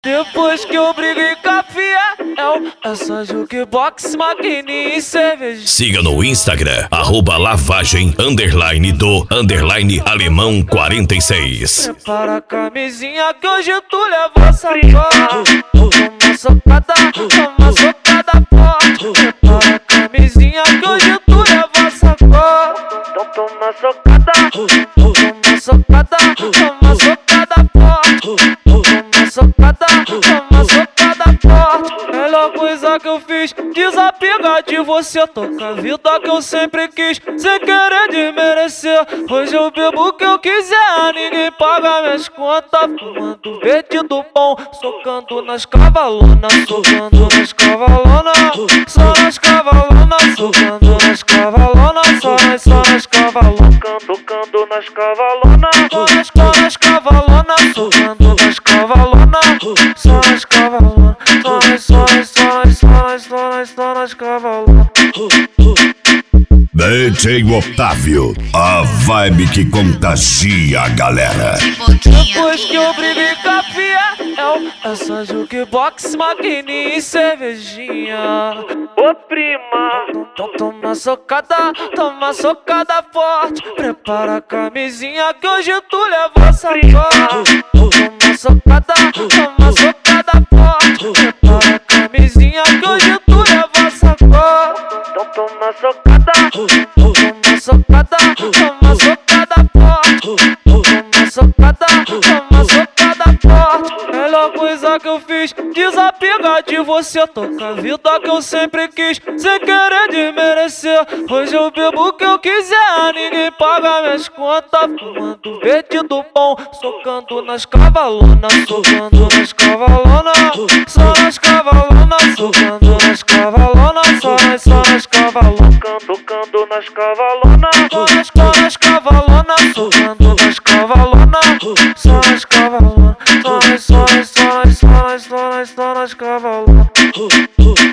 Depois que eu briguei com a Fiel, é só jukebox, maquininha e cerveja. Siga no Instagram, @lavagem_alemão46. Prepara a camisinha que hoje tu leva sacola. Toma socada forte. Prepara a camisinha que hoje tu leva sacola. Então toma socada forte. Toma socada forte. Melhor coisa que eu fiz, desapegar de você. Toca a vida que eu sempre quis, sem querer desmerecer. Hoje eu bebo o que eu quiser, ninguém paga minhas contas. Fumando verde do bom, socando nas cavalonas. Socando nas cavalonas, só nas cavalonas. Socando nas cavalonas, só nas cavalonas. Tocando nas cavalonas, só nas cavalonas. Socando nas cavalonas, só nas cavalonas. Só nas cavalonas. DJ Otávio, a vibe que contagia a galera. Depois que eu briguei com a Fiel, é só jukebox, maquininha e cervejinha. Ô prima, então toma socada forte. Prepara a camisinha que hoje tu leva sacola. Toma socada forte. Prepara a camisinha que hoje tu leva sacola. Então toma socada forte. Toma socada forte. Melhor coisa que eu fiz, desapegar de você. Toca a vida que eu sempre quis, sem querer desmerecer. Hoje eu bebo o que eu quiser, ninguém paga minhas contas. Fumando verde do bom, socando nas cavalonas. Socando nas cavalonas, só nas cavalonas. Socando nas cavalonas, só nas cavalonas. Tocando nas cavalonas, só nas cavalonas. Socando nas cavalonas, só nas cavalonas. Só nas cavalonas.